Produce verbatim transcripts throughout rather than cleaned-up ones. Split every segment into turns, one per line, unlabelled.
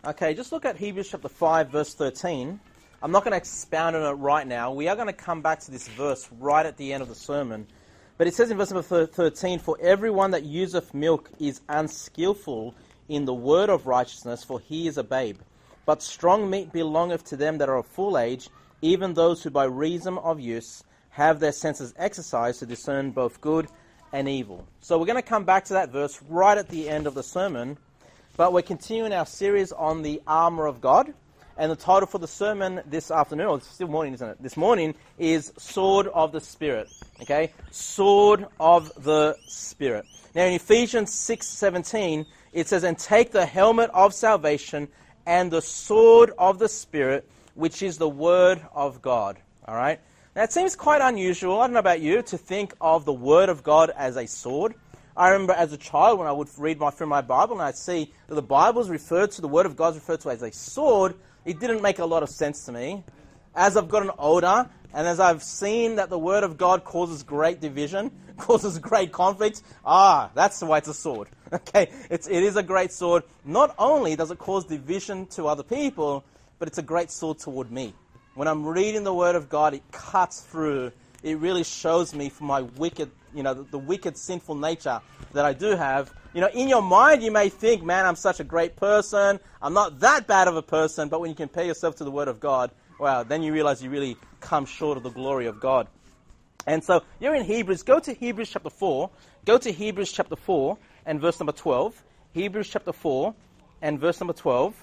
Okay, just look at Hebrews chapter five, verse thirteen. I'm not going to expound on it right now. We are going to come back to this verse right at the end of the sermon. But it says in verse number thirteen, "For everyone that useth milk is unskillful in the word of righteousness, for he is a babe. But strong meat belongeth to them that are of full age, even those who by reason of use have their senses exercised to discern both good and evil." So we're going to come back to that verse right at the end of the sermon. But we're continuing our series on the armor of God. And the title for the sermon this afternoon, or it's still morning, isn't it? This morning is Sword of the Spirit. Okay? Sword of the Spirit. Now in Ephesians six seventeen, it says, "And take the helmet of salvation and the sword of the Spirit, which is the word of God." All right? Now it seems quite unusual, I don't know about you, to think of the word of God as a sword. I remember as a child when I would read my, through my Bible and I'd see that the Bible is referred to, the word of God is referred to as a sword. It didn't make a lot of sense to me. As I've gotten older, and as I've seen that the Word of God causes great division, causes great conflict, ah, that's why it's a sword. Okay, it's, it is a great sword. Not only does it cause division to other people, but it's a great sword toward me. When I'm reading the Word of God, it cuts through. It really shows me for my wicked, you know, the, the wicked, sinful nature that I do have. You know, in your mind, you may think, man, I'm such a great person. I'm not that bad of a person. But when you compare yourself to the Word of God, wow, then you realize you really come short of the glory of God. And so you're in Hebrews. Go to Hebrews chapter four. Go to Hebrews chapter four and verse number twelve. Hebrews chapter four and verse number twelve.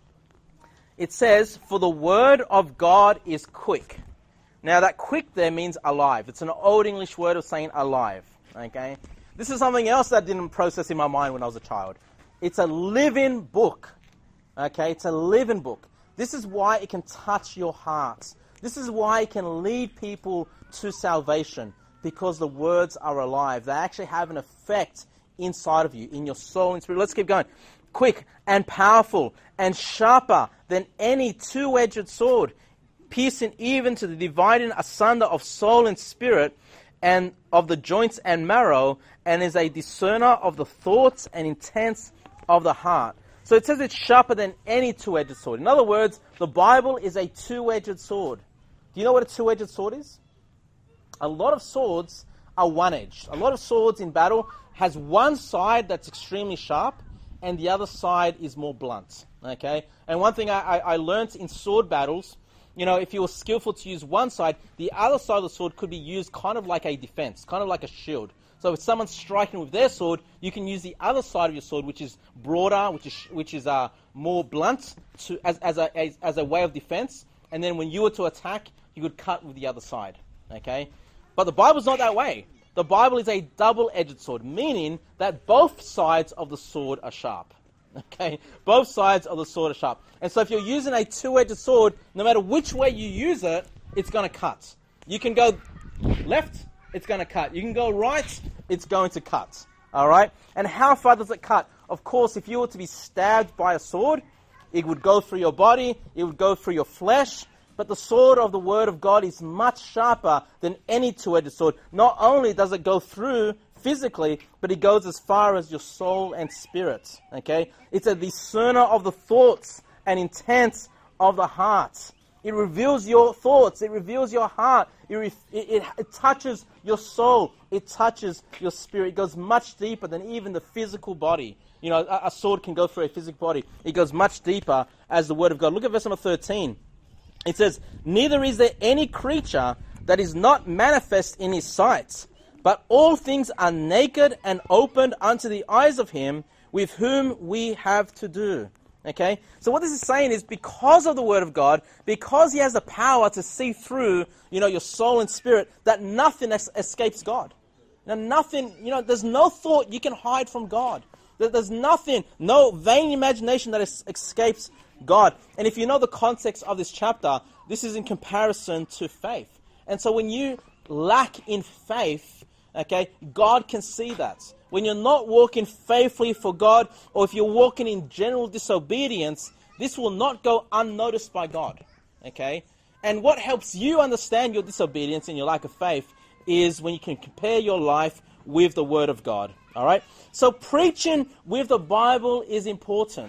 It says, "For the Word of God is quick." Now that quick there means alive. It's an old English word of saying alive. Okay? This is something else that didn't process in my mind when I was a child. It's a living book. Okay? It's a living book. This is why it can touch your heart. This is why it can lead people to salvation. Because the words are alive. They actually have an effect inside of you, in your soul and spirit. Let's keep going. "Quick and powerful and sharper than any two-edged sword, piercing even to the dividing asunder of soul and spirit, and of the joints and marrow, and is a discerner of the thoughts and intents of the heart." So it says it's sharper than any two-edged sword. In other words, the Bible is a two-edged sword. Do you know what a two-edged sword is? A lot of swords are one-edged. A lot of swords in battle has one side that's extremely sharp, and the other side is more blunt. Okay? And one thing I, I, I learned in sword battles, you know, if you were skillful to use one side, the other side of the sword could be used kind of like a defense, kind of like a shield. So if someone's striking with their sword, you can use the other side of your sword, which is broader, which is which is uh, more blunt, to as as a as, as a way of defense. And then when you were to attack, you could cut with the other side. Okay, but the Bible's not that way. The Bible is a double-edged sword, meaning that both sides of the sword are sharp. Okay, both sides of the sword are sharp. And so if you're using a two-edged sword, no matter which way you use it, it's going to cut. You can go left, it's going to cut. You can go right, it's going to cut. All right? And how far does it cut? Of course, if you were to be stabbed by a sword, it would go through your body, it would go through your flesh. But the sword of the Word of God is much sharper than any two-edged sword. Not only does it go through physically, but it goes as far as your soul and spirit. Okay? It's a discerner of the thoughts and intents of the heart. It reveals your thoughts. It reveals your heart. It, re- it, it, it touches your soul. It touches your spirit. It goes much deeper than even the physical body. You know, a, a sword can go through a physical body. It goes much deeper as the Word of God. Look at verse number thirteen. It says, "Neither is there any creature that is not manifest in his sight, but all things are naked and opened unto the eyes of him with whom we have to do." Okay? So what this is saying is, because of the Word of God, because he has the power to see through, you know, your soul and spirit, that nothing es- escapes God. Now, nothing, you know, there's no thought you can hide from God. There, there's nothing, no vain imagination that es- escapes God. And if you know the context of this chapter, this is in comparison to faith. And so when you lack in faith, okay, God can see that. When you're not walking faithfully for God, or if you're walking in general disobedience, this will not go unnoticed by God. Okay? And what helps you understand your disobedience and your lack of faith is when you can compare your life with the Word of God. All right? So preaching with the Bible is important.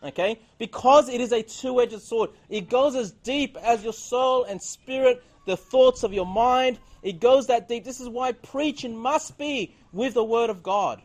Okay? Because it is a two-edged sword. It goes as deep as your soul and spirit, the thoughts of your mind. It goes that deep. This is why preaching must be with the Word of God.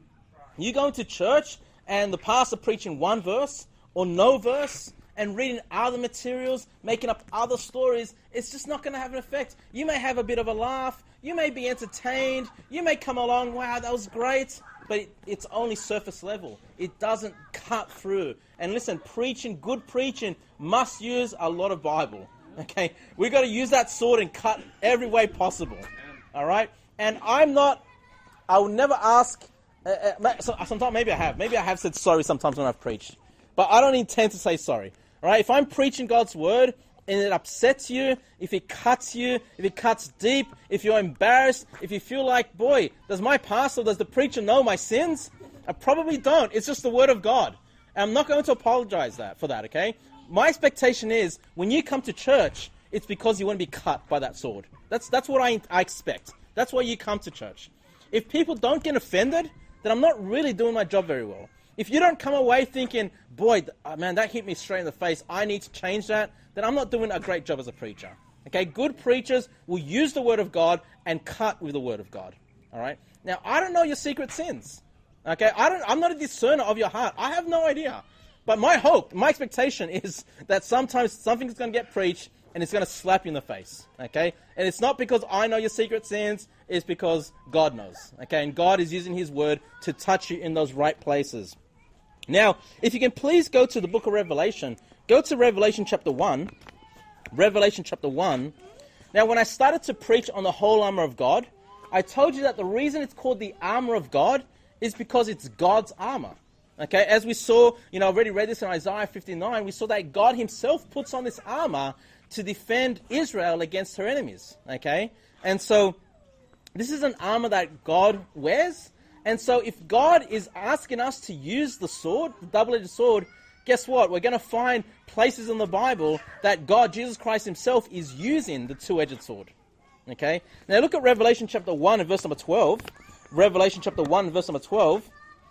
You go into church and the pastor preaching one verse or no verse and reading other materials, making up other stories, it's just not going to have an effect. You may have a bit of a laugh. You may be entertained. You may come along, wow, that was great. But it, it's only surface level. It doesn't cut through. And listen, preaching, good preaching, must use a lot of Bible. Okay? We've got to use that sword and cut every way possible. All right? And I'm not, I will never ask, uh, uh, so, sometimes maybe I have. Maybe I have said sorry sometimes when I've preached. But I don't intend to say sorry. All right? If I'm preaching God's word, and it upsets you, if it cuts you, if it cuts deep, if you're embarrassed, if you feel like, boy, does my pastor, does the preacher know my sins? I probably don't. It's just the Word of God. And I'm not going to apologize that for that, okay? My expectation is, when you come to church, it's because you want to be cut by that sword. That's that's what I, I expect. That's why you come to church. If people don't get offended, then I'm not really doing my job very well. If you don't come away thinking, boy, man, that hit me straight in the face, I need to change that, then I'm not doing a great job as a preacher. Okay, good preachers will use the Word of God and cut with the Word of God. All right? Now, I don't know your secret sins. Okay, I don't, I'm not a discerner of your heart. I have no idea. But my hope, my expectation is that sometimes something's going to get preached and it's going to slap you in the face. Okay? And it's not because I know your secret sins, it's because God knows. Okay? And God is using His Word to touch you in those right places. Now, if you can please go to the book of Revelation, go to Revelation chapter one. Revelation chapter one. Now, when I started to preach on the whole armor of God, I told you that the reason it's called the armor of God is because it's God's armor. Okay, as we saw, you know, I already read this in Isaiah fifty-nine, we saw that God Himself puts on this armor to defend Israel against her enemies. Okay, and so this is an armor that God wears. And so if God is asking us to use the sword, the double-edged sword, guess what? We're going to find places in the Bible that God, Jesus Christ Himself, is using the two-edged sword. Okay? Now look at Revelation chapter one and verse number twelve. Revelation chapter one and verse number twelve.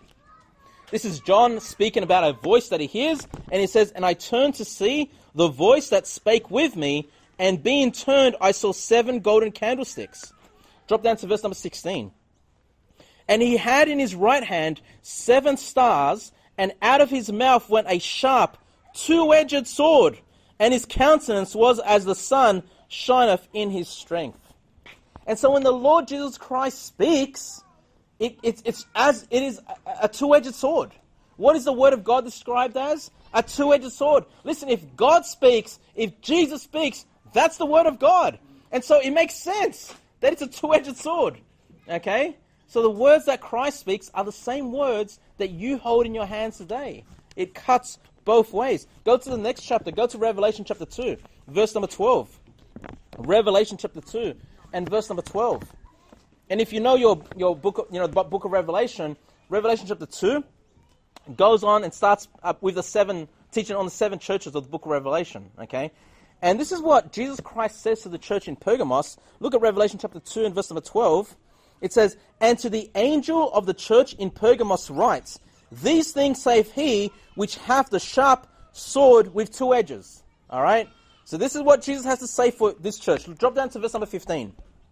This is John speaking about a voice that he hears, and he says, "And I turned to see the voice that spake with me, and being turned, I saw seven golden candlesticks." Drop down to verse number sixteen. "And he had in his right hand seven stars, and out of his mouth went a sharp, two-edged sword, and his countenance was as the sun shineth in his strength." And so when the Lord Jesus Christ speaks, it, it, it's as it is a, a two-edged sword. What is the Word of God described as? A two-edged sword. Listen, if God speaks, if Jesus speaks, that's the Word of God. And so it makes sense that it's a two-edged sword. Okay? So the words that Christ speaks are the same words that you hold in your hands today. It cuts both ways. Go to the next chapter. Go to Revelation chapter two, verse number twelve. Revelation chapter two and verse number twelve. And if you know your, your book, of, you know, the book of Revelation, Revelation chapter two goes on and starts up with the seven, teaching on the seven churches of the book of Revelation. Okay? And this is what Jesus Christ says to the church in Pergamos. Look at Revelation chapter two and verse number twelve. It says, "And to the angel of the church in Pergamos writes, These things saith he which hath the sharp sword with two edges." All right? So this is what Jesus has to say for this church. Drop down to verse number fifteen.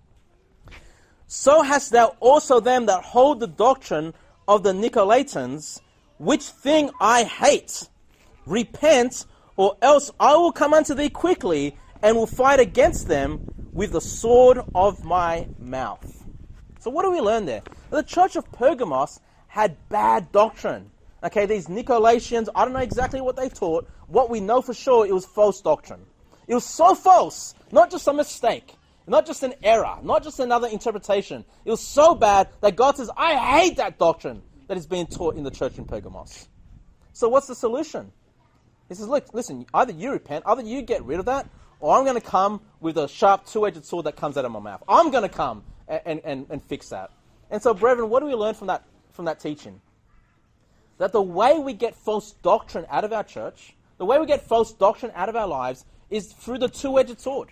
"So hast thou also them that hold the doctrine of the Nicolaitans, which thing I hate. Repent, or else I will come unto thee quickly, and will fight against them with the sword of my mouth." So what do we learn there? The church of Pergamos had bad doctrine. Okay, these Nicolaitans, I don't know exactly what they taught. What we know for sure, it was false doctrine. It was so false, not just a mistake, not just an error, not just another interpretation. It was so bad that God says, I hate that doctrine that is being taught in the church in Pergamos. So what's the solution? He says, look, listen, either you repent, either you get rid of that, or I'm going to come with a sharp two-edged sword that comes out of my mouth. I'm going to come and, and, and fix that. And so, brethren, what do we learn from that, from that teaching? That the way we get false doctrine out of our church, the way we get false doctrine out of our lives is through the two-edged sword.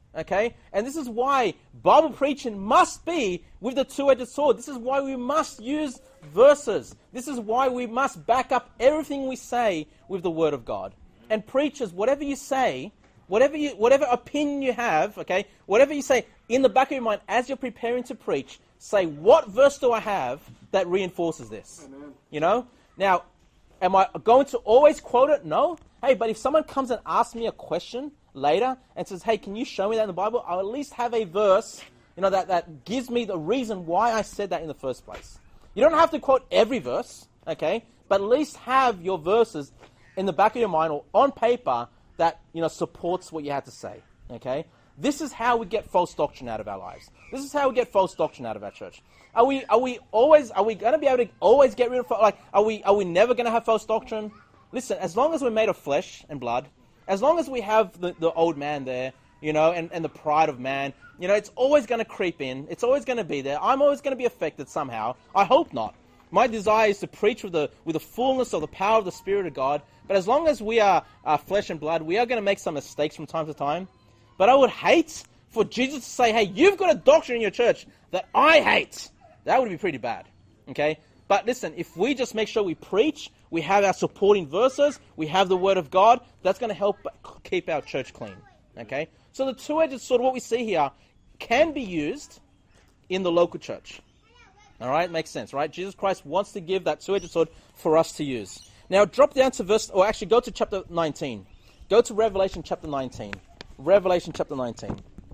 Okay? And this is why Bible preaching must be with the two-edged sword. This is why we must use verses. This is why we must back up everything we say with the Word of God. And preachers, whatever you say, whatever you, whatever opinion you have, okay, whatever you say, in the back of your mind, as you're preparing to preach, say, what verse do I have that reinforces this? Amen. You know? Now, am I going to always quote it? No. Hey, but if someone comes and asks me a question later and says, hey, can you show me that in the Bible? I'll at least have a verse, you know, that, that gives me the reason why I said that in the first place. You don't have to quote every verse, okay? But at least have your verses in the back of your mind or on paper that, you know, supports what you had to say, okay? This is how we get false doctrine out of our lives. This is how we get false doctrine out of our church. Are we are we always are we going to be able to always get rid of, like, are we are we never going to have false doctrine? Listen, as long as we're made of flesh and blood, as long as we have the, the old man there, you know, and, and the pride of man, you know, it's always going to creep in. It's always going to be there. I'm always going to be affected somehow. I hope not. My desire is to preach with the with the fullness of the power of the Spirit of God. But as long as we are uh, flesh and blood, we are going to make some mistakes from time to time. But I would hate for Jesus to say, hey, you've got a doctrine in your church that I hate. That would be pretty bad. Okay? But listen, if we just make sure we preach, we have our supporting verses, we have the Word of God, that's going to help keep our church clean. Okay? So the two-edged sword, what we see here, can be used in the local church. All right? Makes sense, right? Jesus Christ wants to give that two-edged sword for us to use. Now, drop down to verse, or actually go to chapter nineteen. Go to Revelation chapter nineteen. Revelation chapter nineteen.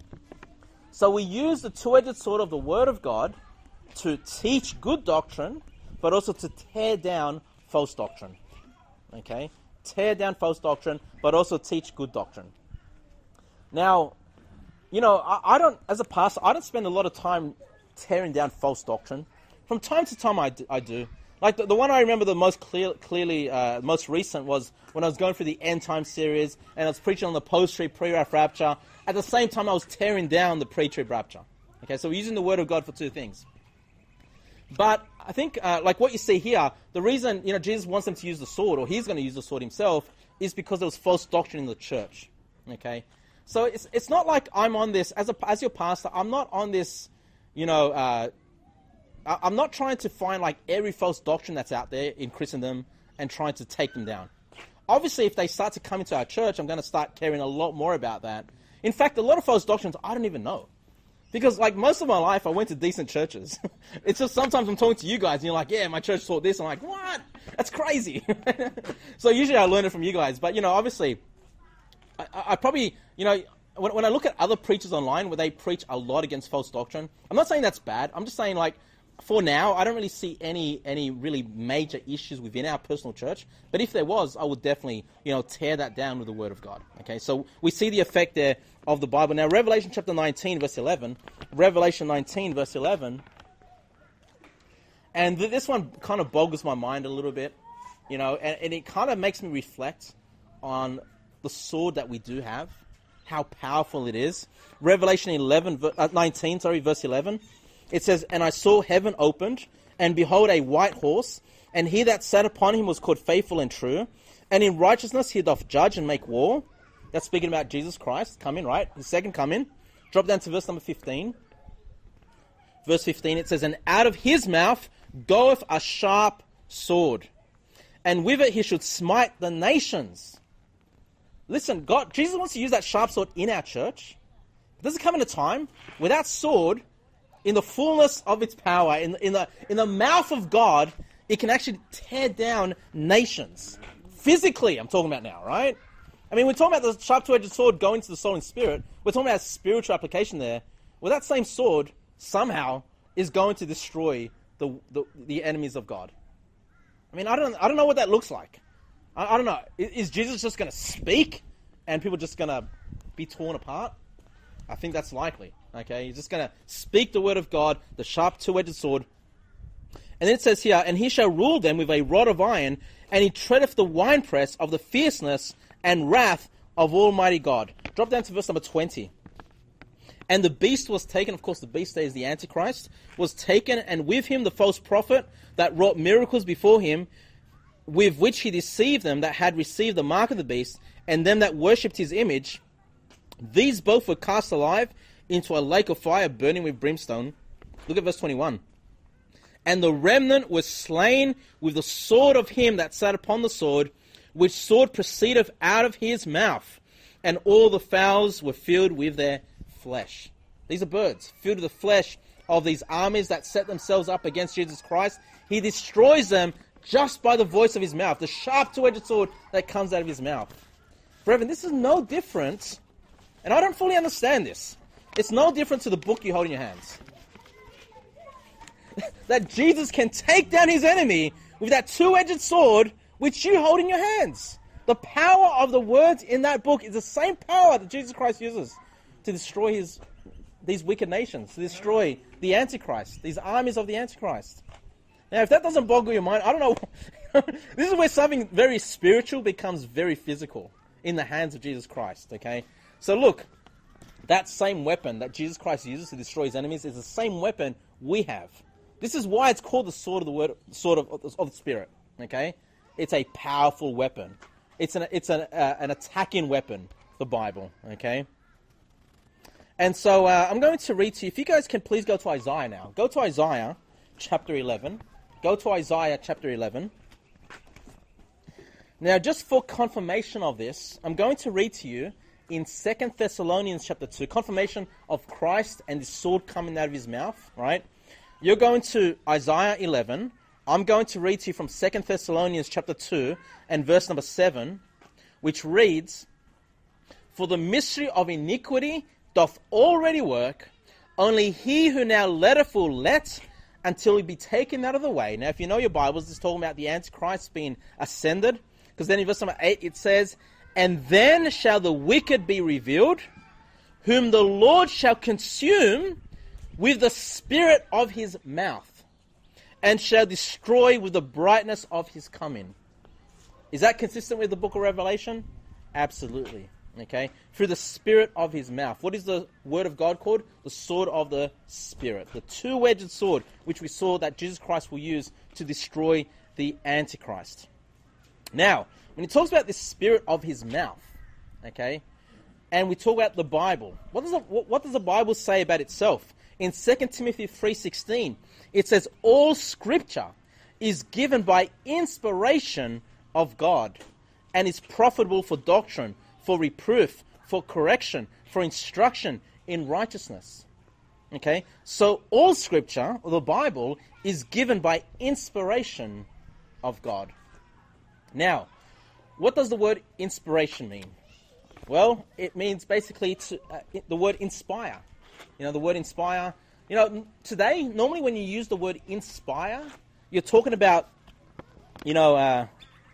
So we use the two-edged sword of the Word of God to teach good doctrine, but also to tear down false doctrine. Okay? Tear down false doctrine, but also teach good doctrine. Now, you know, I, I don't, as a pastor, I don't spend a lot of time tearing down false doctrine. From time to time, I do. I do. Like, the, the one I remember the most clear, clearly, uh, most recent was when I was going through the End Time series, and I was preaching on the post-trib, pre-wrath rapture. At the same time, I was tearing down the pre-trib rapture. Okay, so we're using the Word of God for two things. But I think, uh, like what you see here, the reason, you know, Jesus wants them to use the sword, or he's going to use the sword himself, is because there was false doctrine in the church. Okay? So it's it's not like I'm on this, as a as your pastor, I'm not on this, you know, uh, I'm not trying to find like every false doctrine that's out there in Christendom and trying to take them down. Obviously, if they start to come into our church, I'm going to start caring a lot more about that. In fact, a lot of false doctrines I don't even know. Because, like, most of my life, I went to decent churches. It's just sometimes I'm talking to you guys, and you're like, yeah, my church taught this. I'm like, what? That's crazy. So usually I learn it from you guys. But, you know, obviously, I, I probably, you know, when, when I look at other preachers online where they preach a lot against false doctrine, I'm not saying that's bad. I'm just saying, like, for now, I don't really see any any really major issues within our personal church. But if there was, I would definitely, you know, tear that down with the Word of God. Okay, so we see the effect there of the Bible. Now, Revelation chapter nineteen, verse eleven. Revelation nineteen, verse eleven. And th- this one kind of boggles my mind a little bit, you know, and, and it kind of makes me reflect on the sword that we do have, how powerful it is. Revelation eleven, uh, nineteen, sorry, verse eleven. It says, and I saw heaven opened, and behold a white horse, and he that sat upon him was called Faithful and True, and in righteousness he doth judge and make war. That's speaking about Jesus Christ coming, right? His second coming. Drop down to verse number fifteen. Verse fifteen, it says, and out of his mouth goeth a sharp sword, and with it he should smite the nations. Listen, God, Jesus wants to use that sharp sword in our church. Does it come in a time where that sword, in the fullness of its power, in, in, the, in the mouth of God, it can actually tear down nations. Physically, I'm talking about now, right? I mean, we're talking about the sharp two-edged sword going to the soul and spirit. We're talking about a spiritual application there. Well, that same sword, somehow, is going to destroy the the, the enemies of God. I mean, I don't I don't know what that looks like. I, I don't know. Is, is Jesus just going to speak and people just going to be torn apart? I think that's likely. Okay, he's just going to speak the word of God, the sharp two-edged sword. And then it says here, and he shall rule them with a rod of iron, and he treadeth the winepress of the fierceness and wrath of Almighty God. Drop down to verse number twenty. And the beast was taken, of course the beast there is the Antichrist, was taken, and with him the false prophet that wrought miracles before him, with which he deceived them that had received the mark of the beast, and them that worshipped his image, These both were cast alive into a lake of fire burning with brimstone. Look at verse twenty-one. And the remnant was slain with the sword of him that sat upon the sword, which sword proceedeth out of his mouth. And all the fowls were filled with their flesh. These are birds, filled with the flesh of these armies that set themselves up against Jesus Christ. He destroys them just by the voice of his mouth, the sharp two-edged sword that comes out of his mouth. Brethren, this is no different, and I don't fully understand this. It's no different to the book you hold in your hands. That Jesus can take down his enemy with that two-edged sword which you hold in your hands. The power of the words in that book is the same power that Jesus Christ uses to destroy his these wicked nations, to destroy the Antichrist, these armies of the Antichrist. Now, if that doesn't boggle your mind, I don't know. This is where something very spiritual becomes very physical in the hands of Jesus Christ, okay? So look, that same weapon that Jesus Christ uses to destroy his enemies is the same weapon we have. This is why it's called the sword of the word, sword of, of the Spirit, okay? It's a powerful weapon. It's an it's an uh, an attacking weapon, the Bible, okay? And so uh, I'm going to read to you. If you guys can please go to Isaiah now. Go to Isaiah chapter eleven. Go to Isaiah chapter eleven. Now, just for confirmation of this, I'm going to read to you in Second Thessalonians chapter two, confirmation of Christ and the sword coming out of his mouth, right? You're going to Isaiah eleven. I'm going to read to you from Second Thessalonians chapter two and verse number seven, which reads, For the mystery of iniquity doth already work, only he who now letteth will let until he be taken out of the way. Now, if you know your Bibles, it's talking about the Antichrist being ascended, because then in verse number eight it says, And then shall the wicked be revealed, whom the Lord shall consume with the spirit of his mouth, and shall destroy with the brightness of his coming. Is that consistent with the book of Revelation? Absolutely. Okay? Through the spirit of his mouth. What is the word of God called? The sword of the Spirit. The two-edged sword, which we saw that Jesus Christ will use to destroy the Antichrist. Now, when he talks about this spirit of his mouth, okay, and we talk about the Bible, what does the, what, what does the Bible say about itself? In Second Timothy three sixteen, it says, All Scripture is given by inspiration of God, and is profitable for doctrine, for reproof, for correction, for instruction in righteousness. Okay? So all Scripture, or the Bible, is given by inspiration of God. Now, what does the word inspiration mean? Well, it means basically to, uh, the word inspire. You know, the word inspire. You know, today, normally when you use the word inspire, you're talking about, you know, uh,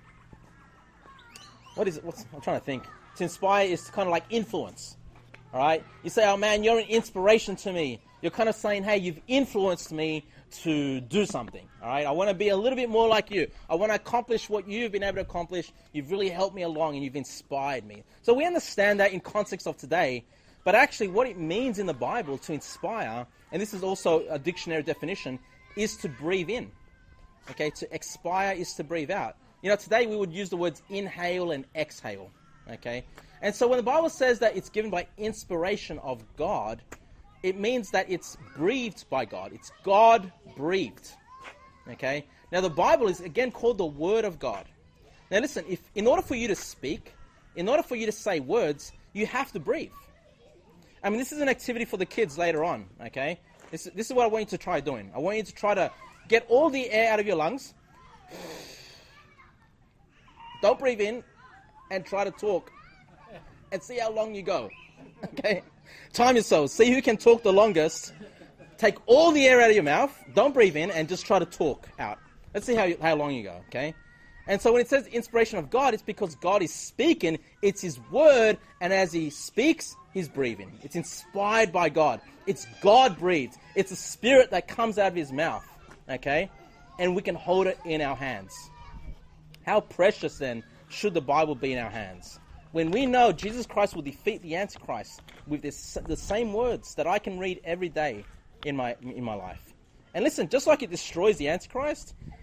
what is it? What's, I'm trying to think. To inspire is to kind of like influence. All right? You say, oh man, you're an inspiration to me. You're kind of saying, hey, you've influenced me to do something. All right? I want to be a little bit more like you. I want to accomplish what you've been able to accomplish. You've really helped me along and you've inspired me. So we understand that in context of today. But actually what it means in the Bible to inspire, and this is also a dictionary definition, is to breathe in. Okay? To expire is to breathe out. You know, today we would use the words inhale and exhale. Okay? And so when the Bible says that it's given by inspiration of God, it means that it's breathed by God. It's God-breathed. Okay? Now the Bible is again called the Word of God. Now listen, if in order for you to speak, in order for you to say words, you have to breathe. I mean, this is an activity for the kids later on, okay? This, this is what I want you to try doing. I want you to try to get all the air out of your lungs. Don't breathe in and try to talk and see how long you go, okay? Time yourselves. See who can talk the longest. Take all the air out of your mouth. Don't breathe in and just try to talk out. Let's see how, you, how long you go, okay? And so when it says inspiration of God, it's because God is speaking. It's His Word, and as He speaks, He's breathing. It's inspired by God. It's God-breathed. It's a spirit that comes out of His mouth, okay? And we can hold it in our hands. How precious, then, should the Bible be in our hands? When we know Jesus Christ will defeat the Antichrist with this, the same words that I can read every day in my in my life. And listen, just like it destroys the Antichrist,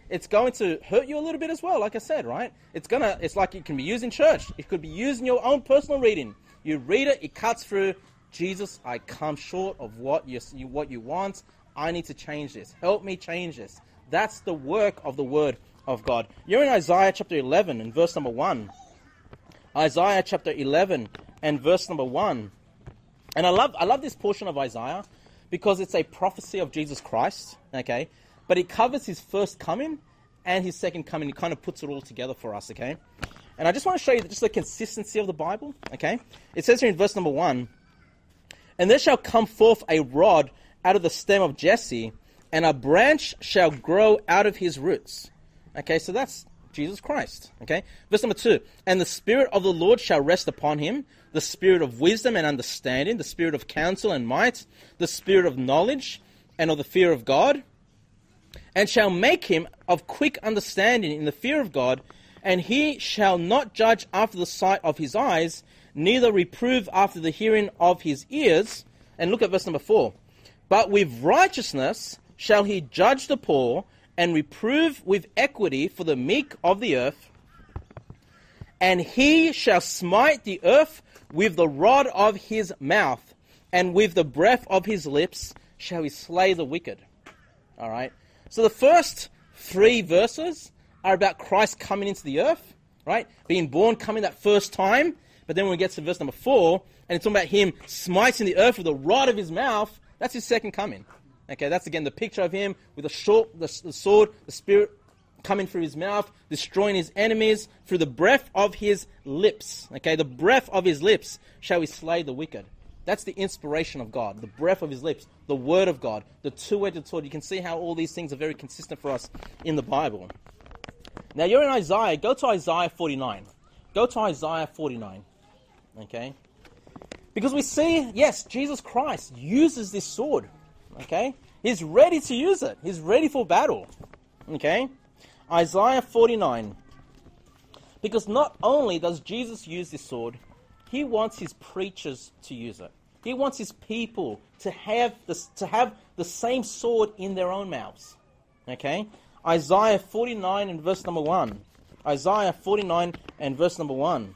it's going to hurt you a little bit as well, like I said, right? It's gonna, it's like it can be used in church. It could be used in your own personal reading. You read it, it cuts through. Jesus, I come short of what you, what you want. I need to change this. Help me change this. That's the work of the Word of God. You're in Isaiah chapter eleven and verse number one. Isaiah chapter eleven and verse number one. And I love I love this portion of Isaiah because it's a prophecy of Jesus Christ, okay? But it covers his first coming and his second coming. It kind of puts it all together for us, okay? And I just want to show you just the consistency of the Bible, okay? It says here in verse number one, and there shall come forth a rod out of the stem of Jesse, and a branch shall grow out of his roots. Okay, so that's Jesus Christ. Okay, verse number two. And the Spirit of the Lord shall rest upon him, the Spirit of wisdom and understanding, the Spirit of counsel and might, the Spirit of knowledge and of the fear of God, and shall make him of quick understanding in the fear of God, and he shall not judge after the sight of his eyes, neither reprove after the hearing of his ears. And look at verse number four. But with righteousness shall he judge the poor, and reprove with equity for the meek of the earth. And he shall smite the earth with the rod of his mouth, and with the breath of his lips shall he slay the wicked. All right. So the first three verses are about Christ coming into the earth, right? Being born, coming that first time. But then when we get to verse number four, and it's talking about him smiting the earth with the rod of his mouth, that's his second coming. Okay, that's again the picture of him with the, short, the, the sword, the Spirit coming through his mouth, destroying his enemies through the breath of his lips. Okay, the breath of his lips shall he slay the wicked. That's the inspiration of God, the breath of his lips, the word of God, the two-edged sword. You can see how all these things are very consistent for us in the Bible. Now you're in Isaiah. Go to Isaiah forty-nine. Go to Isaiah forty-nine. Okay? Because we see, yes, Jesus Christ uses this sword. Okay? He's ready to use it. He's ready for battle. Okay? Isaiah forty-nine. Because not only does Jesus use this sword, he wants his preachers to use it. He wants his people to have this, to have the same sword in their own mouths. Okay? Isaiah forty-nine and verse number one. Isaiah forty-nine and verse number one.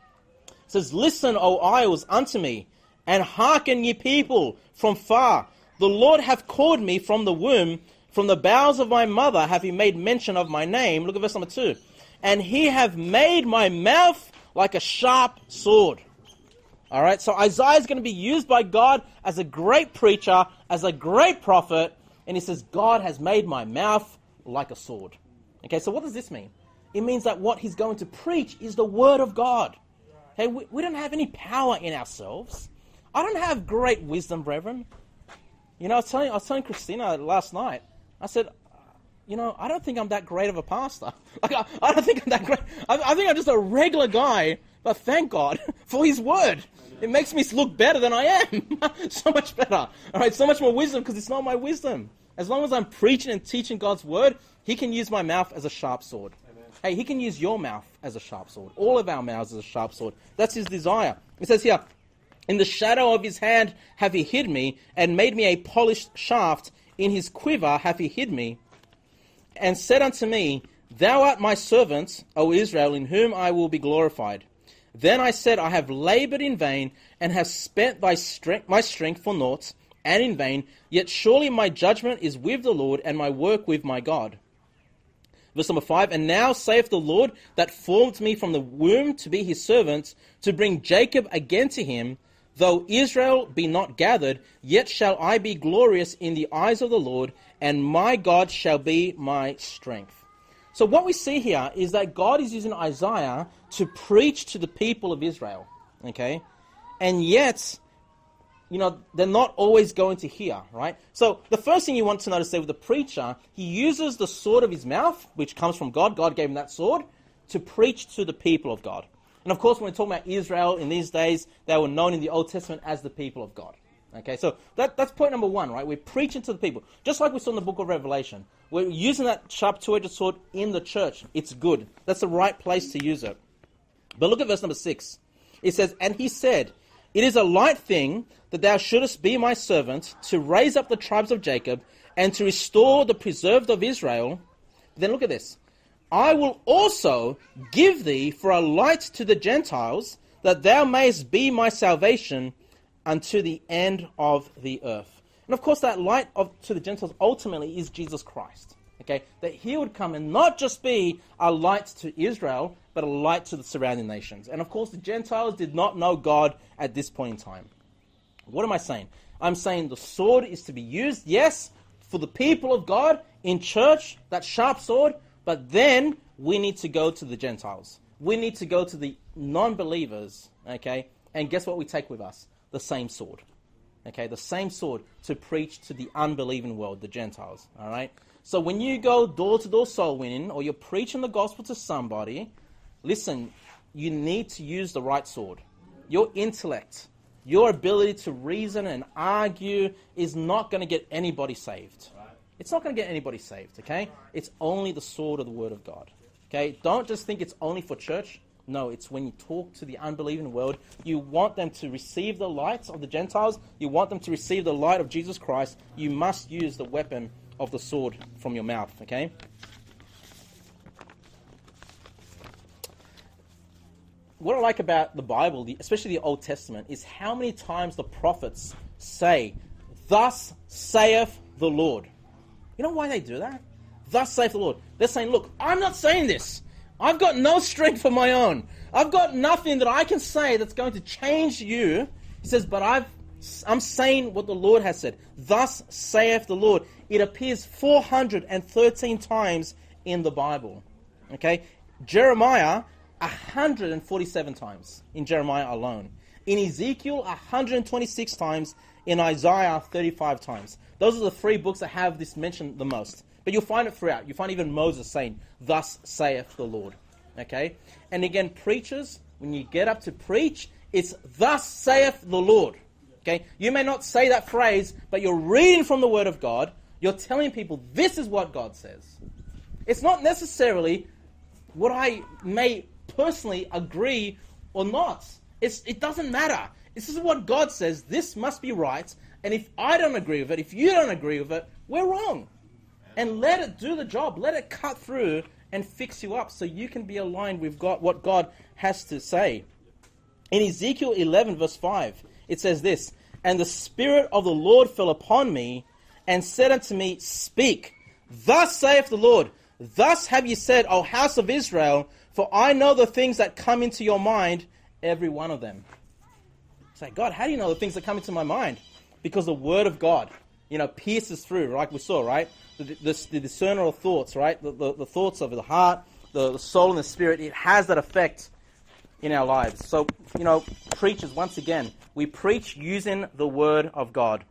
It says, Listen, O isles, unto me, and hearken, ye people, from far. The Lord hath called me from the womb, from the bowels of my mother hath he made mention of my name. Look at verse number two. And he hath made my mouth like a sharp sword. All right, so Isaiah is going to be used by God as a great preacher, as a great prophet, and he says, God has made my mouth like a sword. Okay, so what does this mean? It means that what he's going to preach is the word of God. Hey, we, we don't have any power in ourselves. I don't have great wisdom, brethren. You know, I was telling, I was telling Christina last night, I said, you know, I don't think I'm that great of a pastor. Like, I, I don't think I'm that great. I, I think I'm just a regular guy, but thank God for his word. It makes me look better than I am. So much better. All right, so much more wisdom because it's not my wisdom. As long as I'm preaching and teaching God's word, he can use my mouth as a sharp sword. Amen. Hey, he can use your mouth as a sharp sword. All of our mouths as a sharp sword. That's his desire. It says here, in the shadow of his hand hath he hid me, and made me a polished shaft. In his quiver hath he hid me, and said unto me, Thou art my servant, O Israel, in whom I will be glorified. Then I said, I have laboured in vain, and have spent thy strength, my strength for naught, and in vain. Yet surely my judgment is with the Lord, and my work with my God. Verse number five, And now saith the Lord that formed me from the womb to be his servant, to bring Jacob again to him. Though Israel be not gathered, yet shall I be glorious in the eyes of the Lord, and my God shall be my strength. So what we see here is that God is using Isaiah to preach to the people of Israel. Okay? And yet, you know, they're not always going to hear, right? So the first thing you want to notice there with the preacher, he uses the sword of his mouth, which comes from God. God gave him that sword to preach to the people of God. And of course, when we're talking about Israel in these days, they were known in the Old Testament as the people of God. Okay, so that, that's point number one, right? We're preaching to the people. Just like we saw in the book of Revelation. We're using that sharp two-edged sword in the church. It's good. That's the right place to use it. But look at verse number six. It says, And he said, It is a light thing that thou shouldest be my servant, to raise up the tribes of Jacob, and to restore the preserved of Israel. Then look at this. I will also give thee for a light to the Gentiles, that thou mayest be my salvation unto the end of the earth. And of course, that light of, to the Gentiles ultimately is Jesus Christ. Okay, that he would come and not just be a light to Israel, but a light to the surrounding nations. And of course, the Gentiles did not know God at this point in time. What am I saying? I'm saying the sword is to be used, yes, for the people of God in church, that sharp sword, but then we need to go to the Gentiles. We need to go to the non-believers, okay? And guess what we take with us? The same sword, okay? The same sword to preach to the unbelieving world, the Gentiles, all right? So when you go door-to-door soul winning, or you're preaching the gospel to somebody, listen, you need to use the right sword. Your intellect, your ability to reason and argue is not going to get anybody saved. It's not going to get anybody saved, okay? It's only the sword of the Word of God, okay? Don't just think it's only for church. No, it's when you talk to the unbelieving world. You want them to receive the light of the Gentiles. You want them to receive the light of Jesus Christ. You must use the weapon of the sword from your mouth, okay? What I like about the Bible, especially the Old Testament, is how many times the prophets say, "Thus saith the Lord." You know why they do that? Thus saith the Lord. They're saying, look, I'm not saying this. I've got no strength of my own. I've got nothing that I can say that's going to change you. He says, but I've, I'm saying what the Lord has said. Thus saith the Lord. It appears four hundred thirteen times in the Bible. Okay? Jeremiah, one hundred forty-seven times in Jeremiah alone. In Ezekiel, one hundred twenty-six times. In Isaiah, thirty-five times. Those are the three books that have this mentioned the most. But you'll find it throughout. You find even Moses saying, "Thus saith the Lord." Okay? And again, preachers, when you get up to preach, it's "Thus saith the Lord." Okay? You may not say that phrase, but you're reading from the Word of God. You're telling people, this is what God says. It's not necessarily what I may personally agree or not. It's, it doesn't matter. This is what God says. This must be right. And if I don't agree with it, if you don't agree with it, we're wrong. And let it do the job. Let it cut through and fix you up so you can be aligned with God, what God has to say. In Ezekiel eleven, verse five, it says this, "And the Spirit of the Lord fell upon me, and said unto me, Speak, thus saith the Lord, thus have ye said, O house of Israel, for I know the things that come into your mind, every one of them." Say, God, how do you know the things that come into my mind? Because the Word of God, you know, pierces through, like we saw, right? The, the, the discerner of thoughts, right? The, the, the thoughts of the heart, the, the soul and the spirit, it has that effect in our lives. So, you know, preachers, once again, we preach using the Word of God.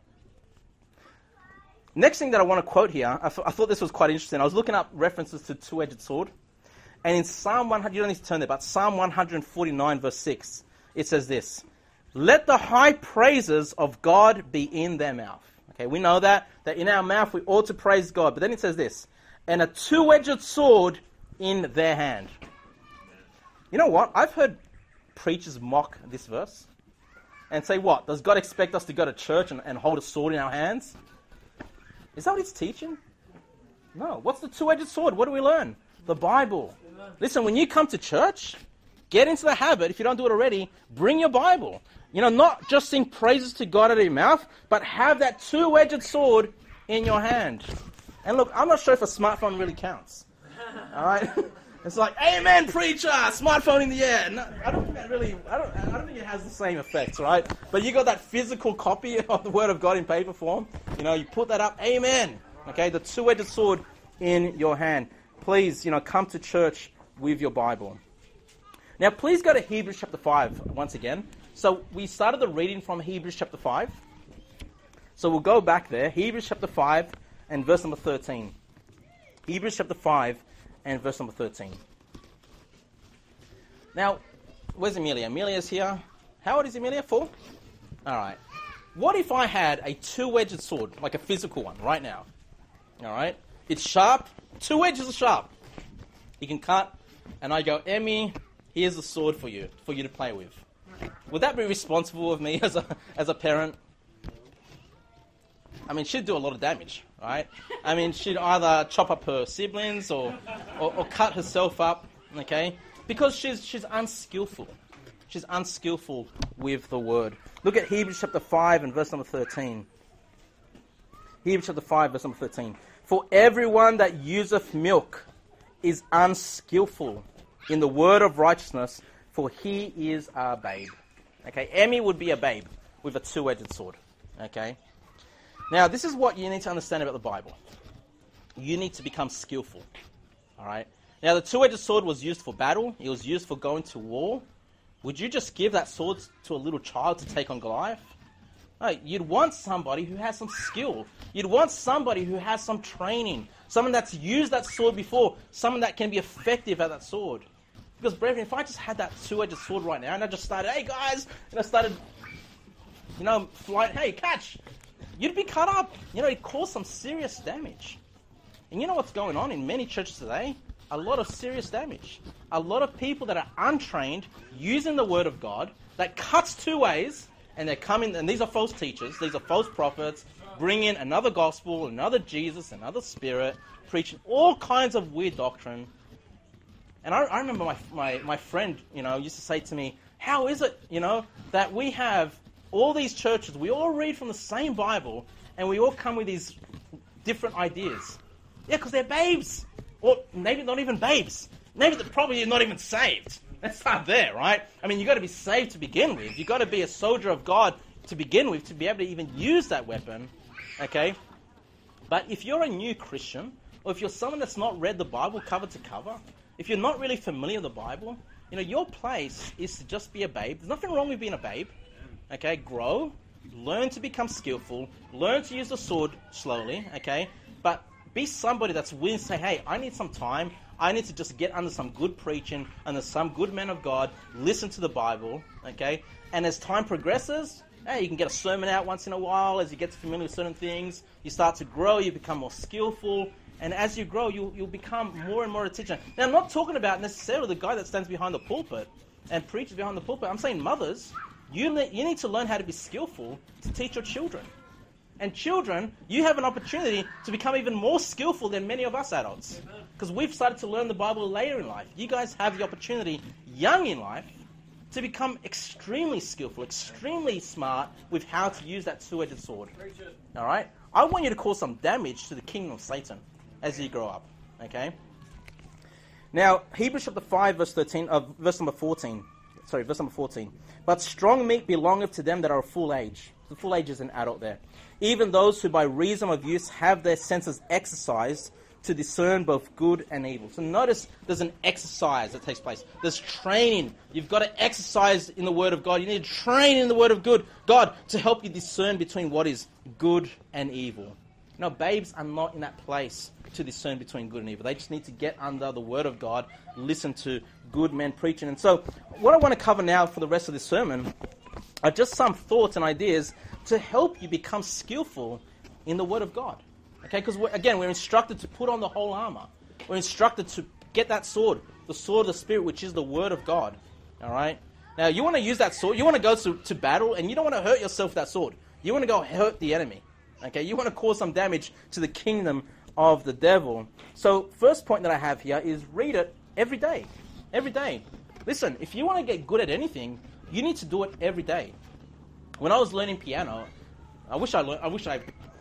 Next thing that I want to quote here, I, th- I thought this was quite interesting. I was looking up references to two-edged sword. And in Psalm one hundred, you don't need to turn there, but Psalm one forty-nine, verse six, it says this, "Let the high praises of God be in their mouth." Okay, we know that, that in our mouth we ought to praise God. But then it says this, "And a two-edged sword in their hand." You know what? I've heard preachers mock this verse and say, what? Does God expect us to go to church and, and hold a sword in our hands? Is that what it's teaching? No. What's the two-edged sword? What do we learn? The Bible. Amen. Listen, when you come to church, get into the habit, if you don't do it already, bring your Bible. You know, not just sing praises to God out of your mouth, but have that two-edged sword in your hand. And look, I'm not sure if a smartphone really counts. All right? It's like, amen, preacher, smartphone in the air. No, I don't think that really, I don't, I don't think it has the same effects, right? But you got that physical copy of the Word of God in paper form. You know, you put that up, amen. Okay, the two-edged sword in your hand. Please, you know, come to church with your Bible. Now, please go to Hebrews chapter five once again. So we started the reading from Hebrews chapter five. So we'll go back there. Hebrews chapter five and verse number thirteen. Hebrews chapter five and verse number thirteen. Now, where's Amelia? Amelia's here. How old is Amelia? Four? All right. What if I had a two-edged sword, like a physical one, right now? All right. It's sharp. Two edges are sharp. You can cut. And I go, Emmy, here's a sword for you, for you to play with. Would that be responsible of me as a as a parent? I mean, she'd do a lot of damage, right? I mean, she'd either chop up her siblings or, or, or cut herself up, okay? Because she's she's unskillful. She's unskillful with the word. Look at Hebrews chapter five and verse number thirteen. Hebrews chapter five, verse number thirteen. For everyone that useth milk is unskillful in the word of righteousness, for he is a babe. Okay, Emmy would be a babe with a two-edged sword. Okay? Now, this is what you need to understand about the Bible. You need to become skillful. All right? Now, the two-edged sword was used for battle. It was used for going to war. Would you just give that sword to a little child to take on Goliath? No, you'd want somebody who has some skill. You'd want somebody who has some training. Someone that's used that sword before. Someone that can be effective at that sword. Because, brethren, if I just had that two-edged sword right now and I just started, hey, guys, and I started, you know, flying, hey, catch, you'd be cut up. You know, it'd cause some serious damage. And you know what's going on in many churches today? A lot of serious damage. A lot of people that are untrained using the word of God that cuts two ways, and they're coming, and these are false teachers, these are false prophets, bring in another gospel, another Jesus, another spirit, preaching all kinds of weird doctrine. And I, I remember my, my, my friend, you know, used to say to me, how is it, you know, that we have all these churches, we all read from the same Bible, and we all come with these different ideas? Yeah, because they're babes. Or maybe not even babes. Maybe they're probably not even saved. That's not there, right? I mean, you've got to be saved to begin with. You've got to be a soldier of God to begin with to be able to even use that weapon, okay? But if you're a new Christian, or if you're someone that's not read the Bible cover to cover, if you're not really familiar with the Bible, you know, your place is to just be a babe. There's nothing wrong with being a babe, okay? Grow, learn to become skillful, learn to use the sword slowly, okay? But be somebody that's willing to say, hey, I need some time. I need to just get under some good preaching, under some good men of God, listen to the Bible, okay? And as time progresses, hey, you can get a sermon out once in a while. As you get familiar with certain things, you start to grow, you become more skillful. And as you grow, you'll, you'll become more and more a teacher. Now, I'm not talking about necessarily the guy that stands behind the pulpit and preaches behind the pulpit. I'm saying mothers, you, ne- you need to learn how to be skillful to teach your children. And children, you have an opportunity to become even more skillful than many of us adults. Because we've started to learn the Bible later in life. You guys have the opportunity, young in life, to become extremely skillful, extremely smart with how to use that two-edged sword. All right? I want you to cause some damage to the kingdom of Satan as you grow up. Okay? Now, Hebrews chapter five, verse thirteen, uh, verse number fourteen. Sorry, verse number fourteen. But strong meat belongeth to them that are of full age. The full age is an adult there. Even those who by reason of use have their senses exercised to discern both good and evil. So notice there's an exercise that takes place. There's training. You've got to exercise in the Word of God. You need to train in the Word of good God to help you discern between what is good and evil. No, babes are not in that place to discern between good and evil. They just need to get under the Word of God, listen to good men preaching. And so what I want to cover now for the rest of this sermon are just some thoughts and ideas to help you become skillful in the Word of God. Okay, because again, we're instructed to put on the whole armor. We're instructed to get that sword, the sword of the Spirit, which is the Word of God. All right? Now, you want to use that sword, you want to go to, to battle, and you don't want to hurt yourself with that sword. You want to go hurt the enemy. Okay, you want to cause some damage to the kingdom of the devil. So, first point that I have here is read it every day. Every day. Listen, if you want to get good at anything, you need to do it every day. When I was learning piano, I wish I learned, I wish I,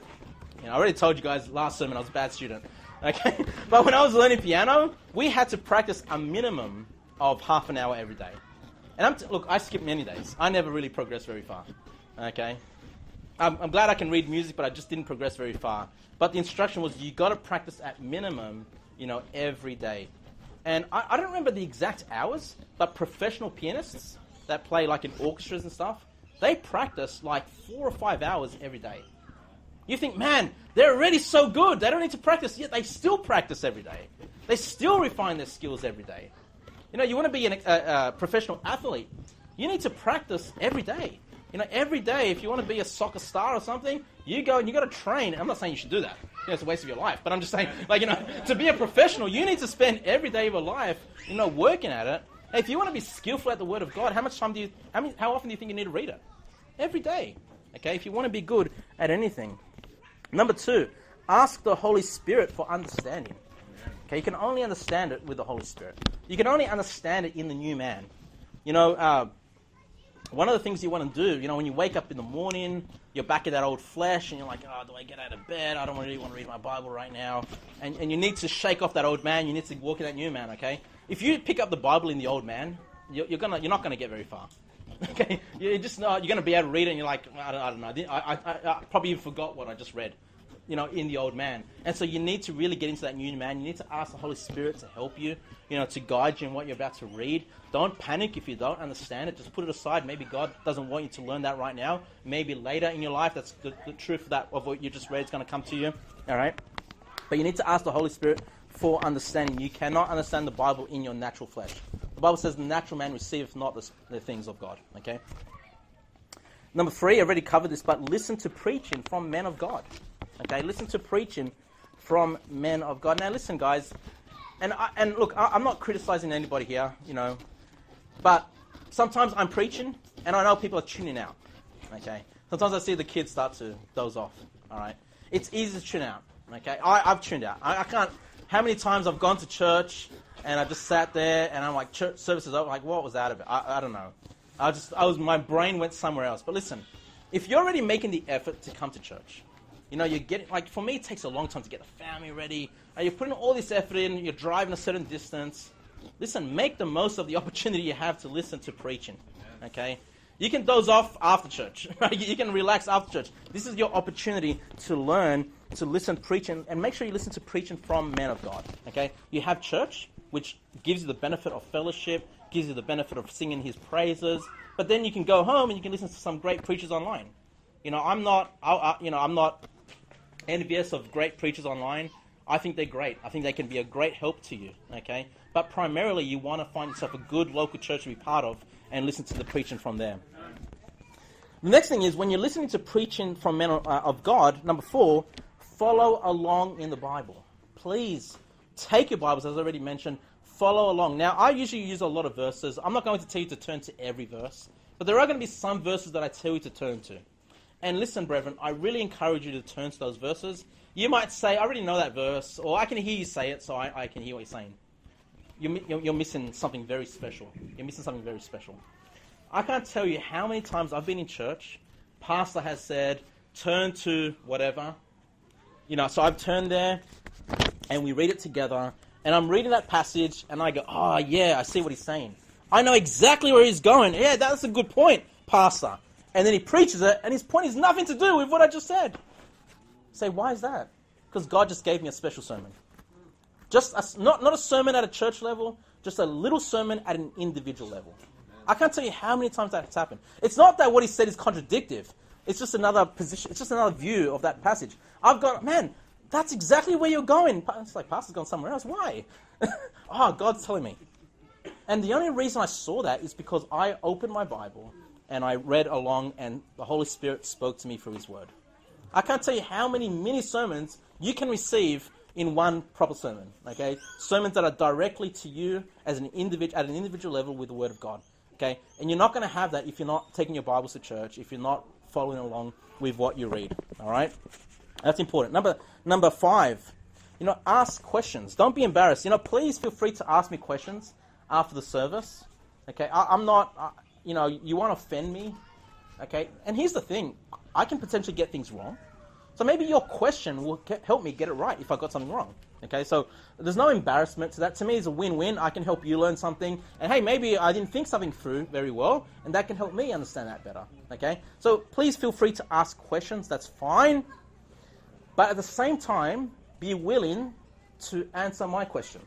you know, I already told you guys last sermon I was a bad student. Okay, but when I was learning piano, we had to practice a minimum of half an hour every day. And I'm t- look, I skipped many days. I never really progressed very far. Okay, I'm, I'm glad I can read music, but I just didn't progress very far. But the instruction was you got to practice at minimum, you know, every day. And I, I don't remember the exact hours, but professional pianists that play like in orchestras and stuff, they practice like four or five hours every day. You think, man, they're already so good. They don't need to practice. Yet they still practice every day. They still refine their skills every day. You know, you want to be an, a, a professional athlete, you need to practice every day. You know, every day, if you want to be a soccer star or something, you go and you got to train. I'm not saying you should do that. You know, it's a waste of your life. But I'm just saying, like, you know, to be a professional, you need to spend every day of your life, you know, working at it. Hey, if you want to be skillful at the Word of God, how much time do you, how, many, how often do you think you need to read it? Every day. Okay, if you want to be good at anything. Number two, ask the Holy Spirit for understanding. Okay, you can only understand it with the Holy Spirit. You can only understand it in the new man. You know, uh, one of the things you want to do, you know, when you wake up in the morning, you're back in that old flesh, and you're like, oh, do I get out of bed? I don't really want to read my Bible right now. And, and you need to shake off that old man. You need to walk in that new man, okay? If you pick up the Bible in the old man, you're, you're gonna, you're not going to get very far. Okay? You're just not, you're going to be able to read it, and you're like, I don't, I don't know. I, I, I, I probably even forgot what I just read, you know, in the old man. And so you need to really get into that new man. You need to ask the Holy Spirit to help you, you know, to guide you in what you're about to read. Don't panic if you don't understand it. Just put it aside. Maybe God doesn't want you to learn that right now. Maybe later in your life, that's the, the truth of, that, of what you just read is going to come to you. All right? But you need to ask the Holy Spirit for understanding. You cannot understand the Bible in your natural flesh. The Bible says the natural man receiveth not the, the things of God. Okay? Number three, I already covered this, but listen to preaching from men of God. Okay? Listen to preaching from men of God. Now listen, guys. And I, and look, I, I'm not criticizing anybody here, you know. But sometimes I'm preaching, and I know people are tuning out, okay? Sometimes I see the kids start to doze off, all right? It's easy to tune out, okay? I, I've tuned out. I, I can't... How many times I've gone to church, and I just sat there, and I'm like, church services over, like, what was out of it? I, I don't know. I just... I was... My brain went somewhere else. But listen, if you're already making the effort to come to church, you know, you're getting... Like, for me, it takes a long time to get the family ready. And you're putting all this effort in, you're driving a certain distance... Listen, make the most of the opportunity you have to listen to preaching, okay? You can doze off after church, right? You can relax after church. This is your opportunity to learn, to listen preaching, and make sure you listen to preaching from men of God, okay? You have church, which gives you the benefit of fellowship, gives you the benefit of singing his praises, but then you can go home and you can listen to some great preachers online. You know, I'm not, I, I, you know, I'm not envious of great preachers online. I think they're great. I think they can be a great help to you, okay? But primarily, you want to find yourself a good local church to be part of and listen to the preaching from there. The next thing is, when you're listening to preaching from men of God, number four, follow along in the Bible. Please take your Bibles, as I already mentioned, follow along. Now, I usually use a lot of verses. I'm not going to tell you to turn to every verse, but there are going to be some verses that I tell you to turn to. And listen, brethren, I really encourage you to turn to those verses. You might say, I already know that verse, or I can hear you say it, so I, I can hear what you're saying. You're, you're, you're missing something very special. You're missing something very special. I can't tell you how many times I've been in church, pastor has said, turn to whatever. You know, so I've turned there, and we read it together, and I'm reading that passage, and I go, oh, yeah, I see what he's saying. I know exactly where he's going. Yeah, that's a good point, pastor. And then he preaches it, and his point has nothing to do with what I just said. Say, why is that? Because God just gave me a special sermon. Just a, not, not a sermon at a church level, just a little sermon at an individual level. I can't tell you how many times that's happened. It's not that what he said is contradictive. It's just another position. It's just another view of that passage. I've got, man, that's exactly where you're going. It's like, pastor's gone somewhere else. Why? Oh, God's telling me. And the only reason I saw that is because I opened my Bible and I read along, and the Holy Spirit spoke to me through his word. I can't tell you how many mini sermons you can receive in one proper sermon, okay? Sermons that are directly to you as an individual, at an individual level with the Word of God, okay? And you're not going to have that if you're not taking your Bibles to church, if you're not following along with what you read, all right? That's important. Number number five, you know, ask questions. Don't be embarrassed. You know, please feel free to ask me questions after the service, okay? I, I'm not, I, you know, you want to offend me, okay? And here's the thing. I can potentially get things wrong. So maybe your question will get, help me get it right if I got something wrong. Okay, so there's no embarrassment to that. To me, it's a win-win. I can help you learn something. And hey, maybe I didn't think something through very well, and that can help me understand that better. Okay, so please feel free to ask questions. That's fine. But at the same time, be willing to answer my question.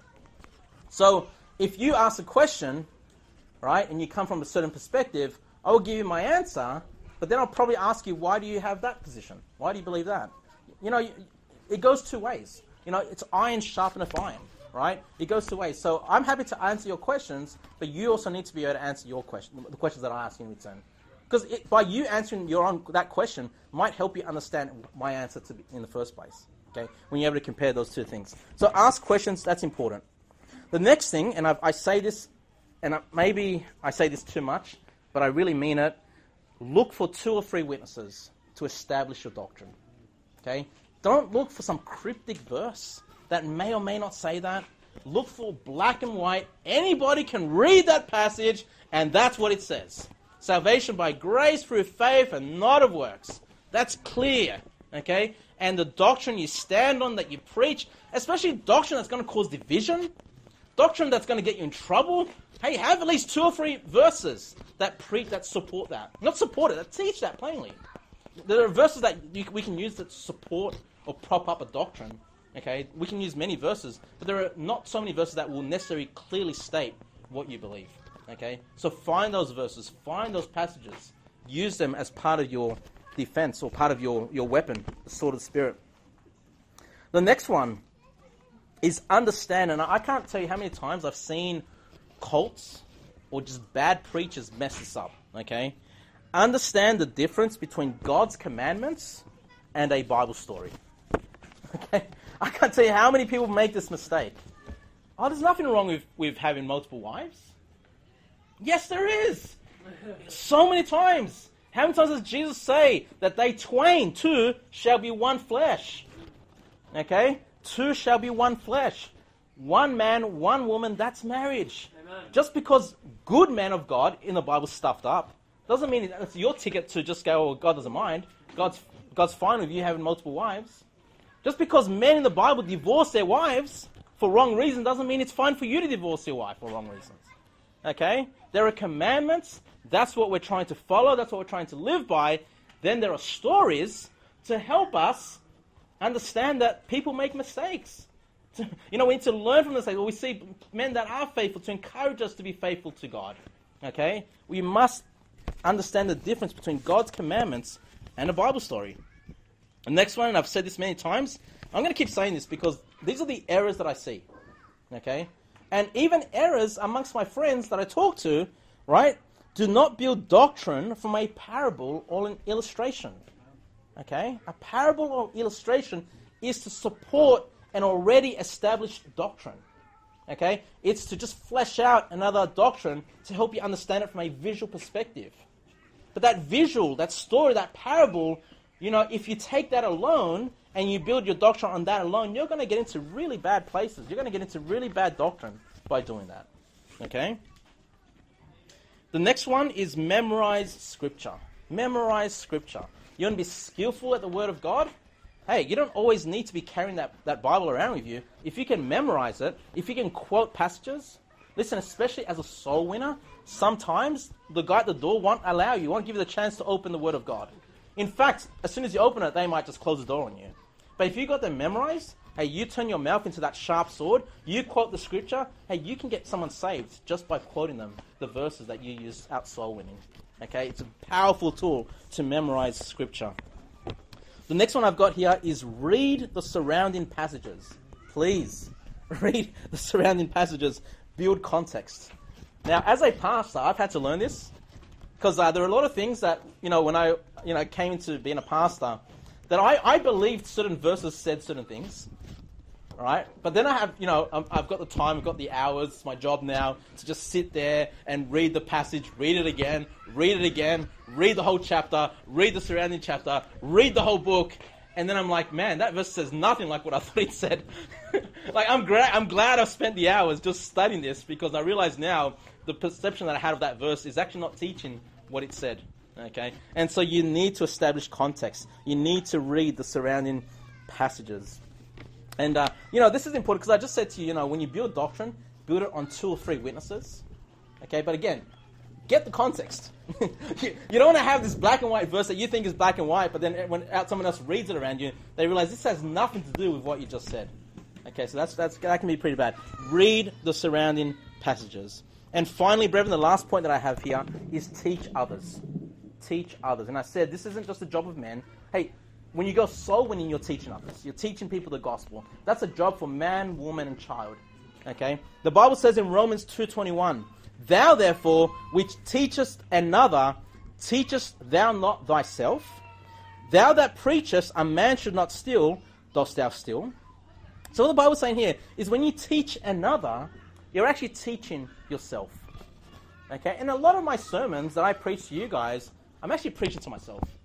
So if you ask a question, right, and you come from a certain perspective, I will give you my answer. But then I'll probably ask you, why do you have that position? Why do you believe that? You know, it goes two ways. You know, it's iron sharpeneth iron, right? It goes two ways. So I'm happy to answer your questions, but you also need to be able to answer your question, the questions that I ask in return. Because by you answering your own that question might help you understand my answer to be in the first place. Okay, when you're able to compare those two things. So ask questions. That's important. The next thing, and I've, I say this, and I, maybe I say this too much, but I really mean it. Look for two or three witnesses to establish your doctrine. Okay? Don't look for some cryptic verse that may or may not say that. Look for black and white. Anybody can read that passage, and that's what it says. Salvation by grace through faith and not of works. That's clear, okay? And the doctrine you stand on, that you preach, especially doctrine that's going to cause division, doctrine that's going to get you in trouble, hey, have at least two or three verses that preach, that support that. Not support it, that teach that plainly. There are verses that you, we can use that support or prop up a doctrine, okay? We can use many verses, but there are not so many verses that will necessarily clearly state what you believe, okay? So find those verses, find those passages, use them as part of your defense or part of your, your weapon, the sword of the Spirit. The next one is understand, and I can't tell you how many times I've seen cults or just bad preachers mess this up, okay? Understand the difference between God's commandments and a Bible story. Okay? I can't tell you how many people make this mistake. Oh, there's nothing wrong with, with having multiple wives. Yes, there is. So many times. How many times does Jesus say that they twain, two, shall be one flesh? Okay? Two shall be one flesh. One man, one woman, that's marriage. Amen. Just because good men of God in the Bible stuffed up, doesn't mean it's your ticket to just go, oh, God doesn't mind. God's, God's fine with you having multiple wives. Just because men in the Bible divorce their wives for wrong reasons doesn't mean it's fine for you to divorce your wife for wrong reasons. Okay? There are commandments. That's what we're trying to follow. That's what we're trying to live by. Then there are stories to help us understand that people make mistakes. You know, we need to learn from mistakes. We see men that are faithful to encourage us to be faithful to God. Okay? We must understand the difference between God's commandments and a Bible story. The next one, and I've said this many times, I'm going to keep saying this because these are the errors that I see. Okay? And even errors amongst my friends that I talk to, right? Do not build doctrine from a parable or an illustration. Okay? A parable or illustration is to support an already established doctrine. Okay? It's to just flesh out another doctrine to help you understand it from a visual perspective. But that visual, that story, that parable, you know, if you take that alone and you build your doctrine on that alone, you're going to get into really bad places. You're going to get into really bad doctrine by doing that. Okay? The next one is memorize Scripture. Memorize Scripture. You want to be skillful at the Word of God? Hey, you don't always need to be carrying that, that Bible around with you. If you can memorize it, if you can quote passages, listen, especially as a soul winner, sometimes the guy at the door won't allow you, won't give you the chance to open the Word of God. In fact, as soon as you open it, they might just close the door on you. But if you got them memorized, hey, you turn your mouth into that sharp sword, you quote the Scripture, hey, you can get someone saved just by quoting them, the verses that you use out soul winning. Okay, it's a powerful tool to memorize Scripture. The next one I've got here is read the surrounding passages. Please, read the surrounding passages. Build context. Now, as a pastor, I've had to learn this because uh, there are a lot of things that, you know, when I you know came into being a pastor, that I, I believed certain verses said certain things. All right? But then I have, you know, I've got the time, I've got the hours, it's my job now to just sit there and read the passage, read it again, read it again, read the whole chapter, read the surrounding chapter, read the whole book, and then I'm like, man, that verse says nothing like what I thought it said. Like, I'm, gra- I'm glad I've spent the hours just studying this because I realize now the perception that I had of that verse is actually not teaching what it said. Okay? And so you need to establish context. You need to read the surrounding passages. And, uh, you know, this is important because I just said to you, you know, when you build doctrine, build it on two or three witnesses. Okay, but again, get the context. you, you don't want to have this black and white verse that you think is black and white, but then when someone else reads it around you, they realize this has nothing to do with what you just said. Okay, so that's, that's that can be pretty bad. Read the surrounding passages. And finally, brethren, the last point that I have here is teach others. Teach others. And I said this isn't just a job of men. Hey, when you go soul winning, you're teaching others. You're teaching people the gospel. That's a job for man, woman, and child. Okay? The Bible says in Romans two twenty-one, thou therefore, which teachest another, teachest thou not thyself? Thou that preachest a man should not steal, dost thou steal? So what the Bible is saying here is when you teach another, you're actually teaching yourself. Okay? And a lot of my sermons that I preach to you guys, I'm actually preaching to myself.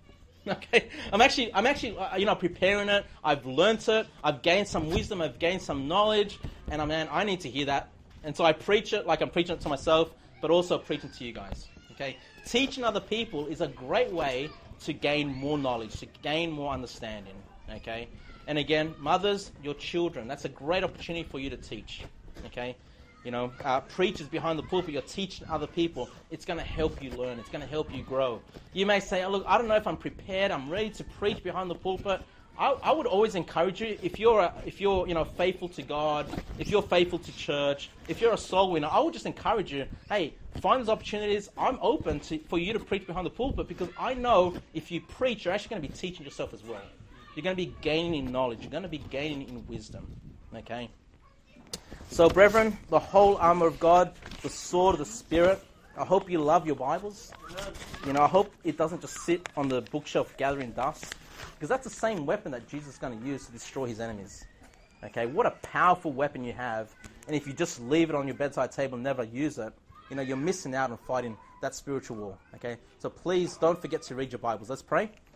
Okay, I'm actually, I'm actually, uh, you know, preparing it. I've learnt it. I've gained some wisdom. I've gained some knowledge, and I man, I need to hear that. And so I preach it like I'm preaching it to myself, but also preaching to you guys. Okay, teaching other people is a great way to gain more knowledge, to gain more understanding. Okay, and again, mothers, your children, that's a great opportunity for you to teach. Okay. You know, uh, preachers behind the pulpit, you're teaching other people. It's going to help you learn. It's going to help you grow. You may say, oh, look, I don't know if I'm prepared. I'm ready to preach behind the pulpit. I, I would always encourage you, if you're, a, if you're, you know, faithful to God, if you're faithful to church, if you're a soul winner, I would just encourage you, hey, find those opportunities. I'm open to, for you to preach behind the pulpit, because I know if you preach, you're actually going to be teaching yourself as well. You're going to be gaining in knowledge. You're going to be gaining in wisdom. Okay? So, brethren, the whole armor of God, the sword of the Spirit. I hope you love your Bibles. You know, I hope it doesn't just sit on the bookshelf gathering dust, because that's the same weapon that Jesus is going to use to destroy his enemies. Okay, what a powerful weapon you have. And if you just leave it on your bedside table and never use it, you know, you're missing out on fighting that spiritual war. Okay, so please don't forget to read your Bibles. Let's pray.